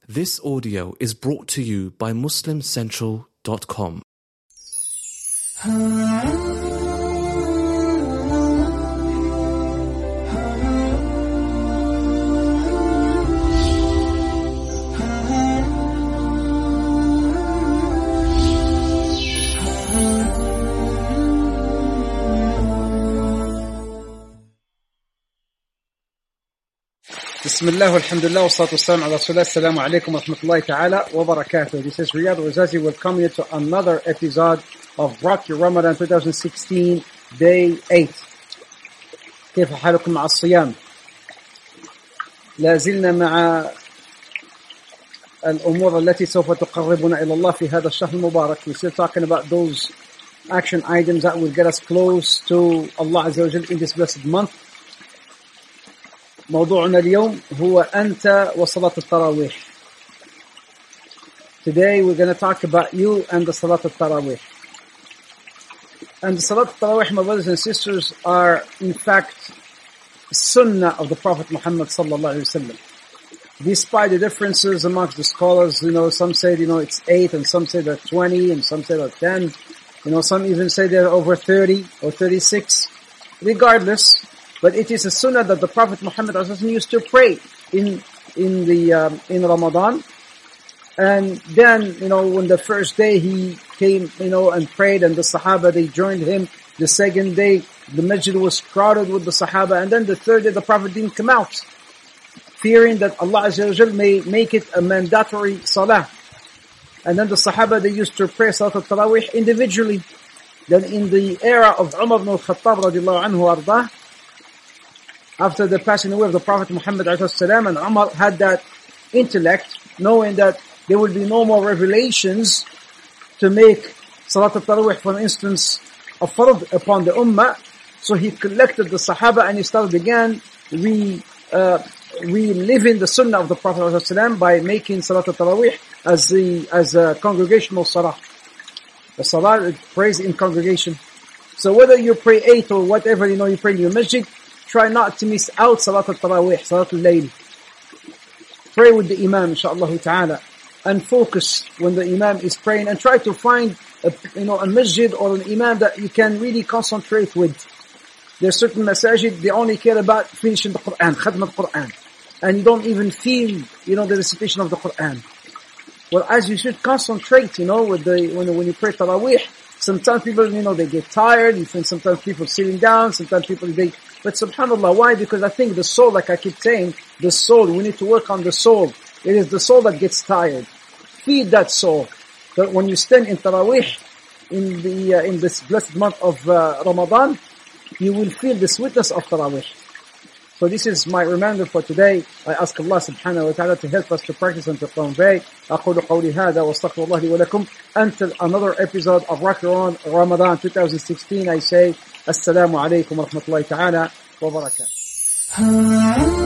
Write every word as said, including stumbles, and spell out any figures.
This audio is brought to you by Muslim Central dot com. Bismillah, alhamdulillah, wa salatu wassalam ala rasulillah, assalamu alaikum wa rahmatullahi ta'ala wa barakatuh. This is Riyadh Wazazi. Welcome you to another episode of Rock Your Ramadan twenty sixteen, Day eight. كيف حالكم مع الصيام؟ لا زلنا مع الأمور التي سوف تقربنا إلى الله في هذا الشهر المبارك. We're still talking about those action items that will get us close to Allah Azza wa Jal in this blessed month. موضوعنا اليوم هو أنت وصلاة التراويح. Today we're going to talk about you and the Salat al-Tarawih. And the Salat al-Tarawih, my brothers and sisters, are in fact Sunnah of the Prophet Muhammad sallallahu alaihi wasallam. Despite the differences amongst the scholars, you know, some say, you know, it's eight, and some say they're twenty, and some say they're ten. You know, some even say they're over thirty or thirty-six. Regardless, but it is a sunnah that the Prophet Muhammad used to pray in in the um, in Ramadan. And then, you know, when the first day he came, you know, and prayed, and the Sahaba, they joined him. The second day, the masjid was crowded with the Sahaba. And then the third day, the Prophet didn't come out, fearing that Allah Azza wa Jal may make it a mandatory salah. And then the Sahaba, they used to pray Salat al-Tarawih individually. Then in the era of Umar ibn al-Khattab radiallahu anhu ardah, after the passing away of the Prophet Muhammad alayhi salam, and Umar had that intellect, knowing that there will be no more revelations to make Salat al-Tarawih, for instance, a fard upon the Ummah. So he collected the Sahaba and he started again re, uh, reliving the Sunnah of the Prophet alayhi salam by making Salat al-Tarawih as the, as a congregational Salah. The Salah prays in congregation. So whether you pray eight or whatever, you know, you pray in your masjid, try not to miss out Salat al-Tarawih, Salat al-Layl. Pray with the Imam, inshaAllah ta'ala, and focus when the Imam is praying, and try to find a, you know, a masjid or an Imam that you can really concentrate with. There are certain masajid, they only care about finishing the Quran, Khatm al-Quran, and you don't even feel, you know, the recitation of the Quran. Well, as you should concentrate, you know, with the, when, when you pray Tarawih, sometimes people, you know, they get tired, you find sometimes people sitting down, sometimes people, they, but subhanAllah, why? Because I think the soul, like I keep saying, the soul, we need to work on the soul. It is the soul that gets tired. Feed that soul. But when you stand in Tarawih, in the, uh, in this blessed month of uh, Ramadan, you will feel the sweetness of Tarawih. So this is my reminder for today. I ask Allah subhanahu wa ta'ala to help us to practice and to convey. أقول قولي هذا واستغفر الله لي ولكم. Until another episode of Rock Your Ramadan twenty sixteen, I say, Assalamu alaikum wa rahmatullahi ta'ala wa barakatuh.